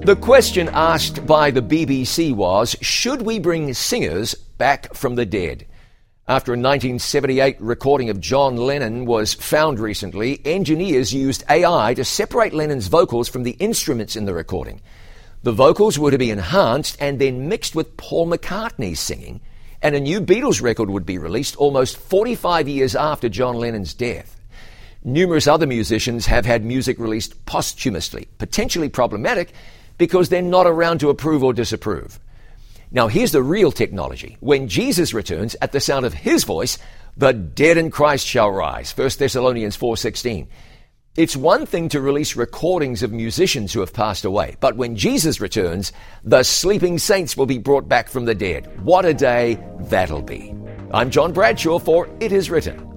The question asked by the BBC was, should we bring singers back from the dead? After a 1978 recording of John Lennon was found recently, engineers used AI to separate Lennon's vocals from the instruments in the recording. The vocals were to be enhanced and then mixed with Paul McCartney's singing, and a new Beatles record would be released almost 45 years after John Lennon's death. Numerous other musicians have had music released posthumously, potentially problematic because they're not around to approve or disapprove. Now here's the real technology. When Jesus returns, at the sound of his voice, the dead in Christ shall rise. 1 Thessalonians 4:16. It's one thing to release recordings of musicians who have passed away, but when Jesus returns, the sleeping saints will be brought back from the dead. What a day that'll be. I'm John Bradshaw for It Is Written.